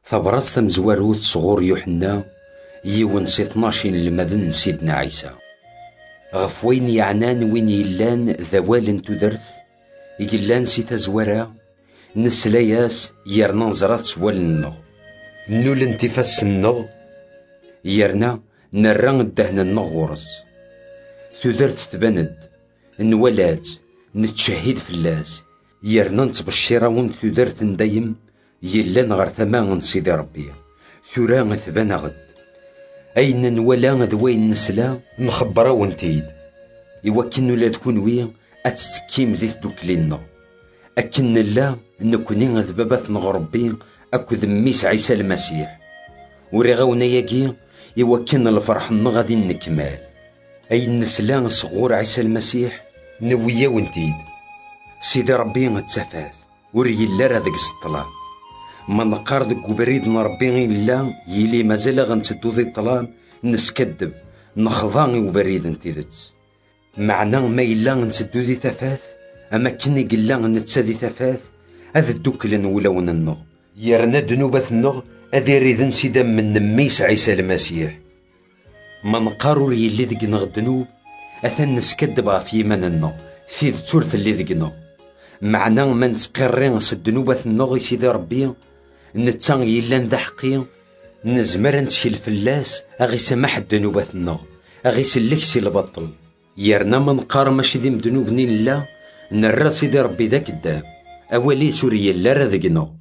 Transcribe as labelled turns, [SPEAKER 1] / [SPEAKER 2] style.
[SPEAKER 1] ثبرات تمزواروت صغور يوحنا يون سي 12 المذن سيدنا عيسى غف وين يعنان وين يلان ذوال تدرث يقلان سي تزورا نسلاياس يرنا نزرات سوال النغ نول انتفاس النغ يرنا نران الدهن النغ غرس تدرت تبند نولات نتشهد في اللاس يرنا نتبشر ون تدرت ندايم يلان غير ثمان سيدي ربي ثورا ثبان غد أين نولا ذوين نسلا نخبرا ونتيد يوكن ولا تكون ويا أتسكيم ذي دوكلينا أكن لا نكوني ذبابات نغربي أكو ذميس عيسى المسيح ورغونا ياكي يوكن الفرح غادي نكمال أين نسلا صغور عيسى المسيح نويا ونتيد سيدي ربي غتسافات وريلا راه ذاك السطلان ما نقار دك بريد نربي إلا يلي مازال غنتدو ذي الطلام نسكدب نخضاني وبريد نتيدت معنى ما إلا نتدو ذي تفاث أما كني قلا نتسا ذي تفاث هذا الدوكلن ولون النغ يرنا دنوبة النغ هذا ريذن سيدا من نميس عيسى المسيح ما نقارو يلي ذيك نغ الدنوب أثن نسكدب غف يمن النغ سيد تولف اللي ذيك نغ معنى ما نتقرين الدنوبة النغ سيدي ربي نتان يلان ذا حقي نزمر نتشيل فلاس أغي سماح الدنوبة النغ أغي سلك سي البطل يرنا ما نقار ماشي ذي مدنوبني لا نرى سيدي ربي ذاك الداب أولي سوريا لا راه ذقنو